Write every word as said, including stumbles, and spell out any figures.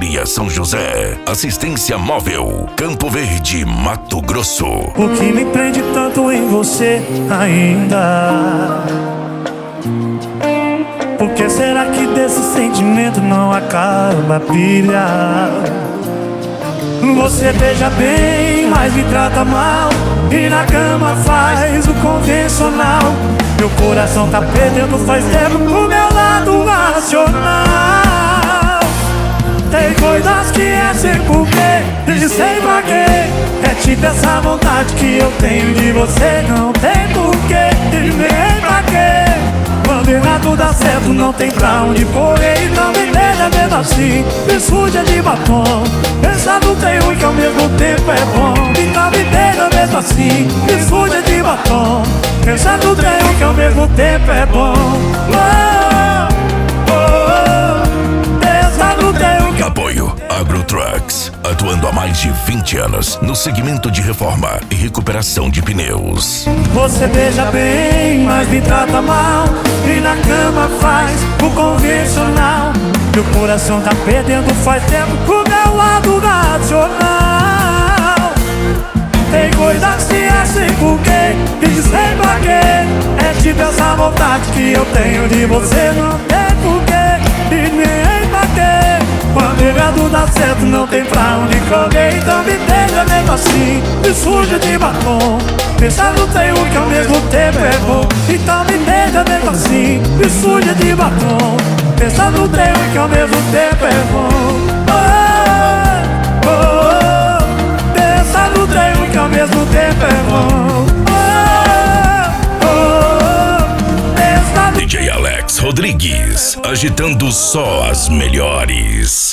Drogaria São José. Assistência Móvel, Campo Verde, Mato Grosso. O que me prende tanto em você ainda? Por que será que desse sentimento não acaba a brilhar? Você beija bem, mas me trata mal, e na cama faz o convencional. Meu coração tá perdendo faz tempo pro meu lado racional. Tem coisas que é sem porquê, e sei pra quê. É tipo essa vontade que eu tenho de você. Não tem porquê, e nem pra quê. Quando errado dá certo, não tem pra onde correr. Então me deixa mesmo assim, me suja de batom. Pensando tem ruim que ao mesmo tempo é bom. Então me deixa mesmo assim, me suja de batom. Pensando tem ruim que ao mesmo tempo é bom. Oh, oh, oh. Pensando tem ruim que... Apoio AgroTrucks, atuando há mais de vinte anos no segmento de reforma e recuperação de pneus. Você beija bem, mas me trata mal, e na cama faz o convencional. Meu coração tá perdendo faz tempo pro meu lado racional. Tem coisas que é sem porquê, e sei pra quê. É tipo essa vontade que eu tenho de você. Não tem porquê, e nem pra quê. Quando errado dá certo, não tem pra onde correr. Então me deixa mesmo assim, me suja de batom. Pensando tem um que ao mesmo tempo é bom. Então me deixa mesmo assim, me suja de batom. Pensando tem um que ao mesmo tempo é bom. Oh, oh, oh. Pensando tem um que ao mesmo tempo é bom. Oh, oh, oh. Pensando... D J Alex Rodrigues, agitando só as melhores.